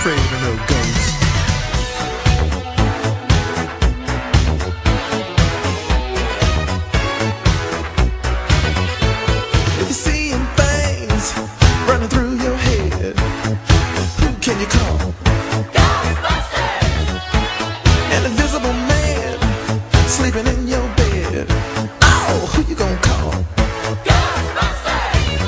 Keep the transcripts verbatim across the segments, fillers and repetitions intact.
afraid of no ghosts. If you're seeing things running through your head, who can you call? Ghostbusters! An invisible man sleeping in your bed. Oh, who you gonna call? Ghostbusters!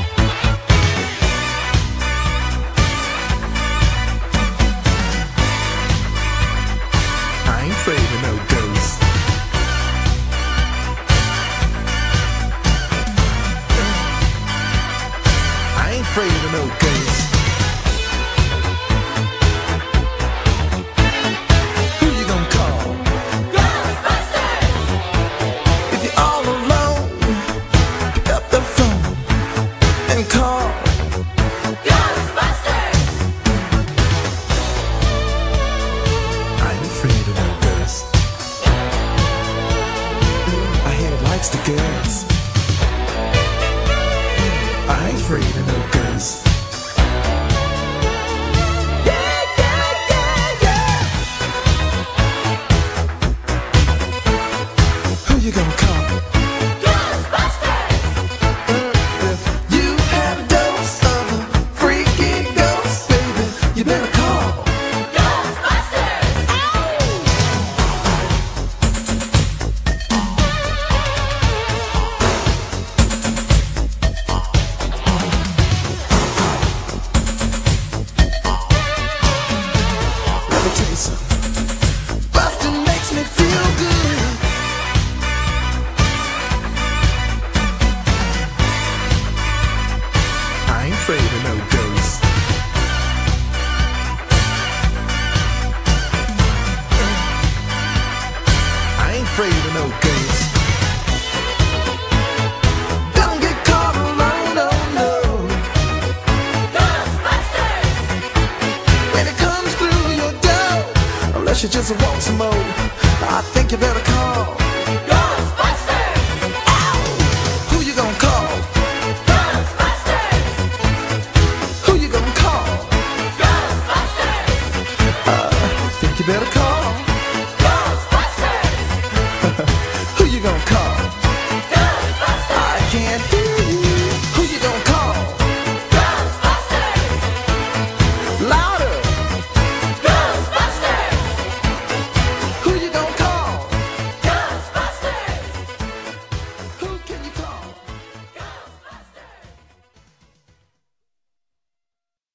I ain't afraid of no ghosts. I ain't afraid of no ghosts. Who you gonna call? Ghostbusters! If you're all alone, pick up the phone and call. Ghostbusters! I ain't afraid of no ghosts. I hear it likes the girls. I ain't afraid of no ghosts. Yeah, yeah, yeah, yeah. Who you gonna call? Ghostbusters! If you had a dose of a freaky ghost, baby, you better call. Ghostbusters! Let me tell you something. Bustin' makes me feel good. I ain't afraid of no ghosts. I ain't afraid of no ghosts. Don't get caught alone, oh no. Ghostbusters! When it comes through your door, unless you just want some more, I think you better call. Ghostbusters! Ow! Who you gonna call? Ghostbusters! Who you gonna call? Ghostbusters! I think you better call. Ghostbusters!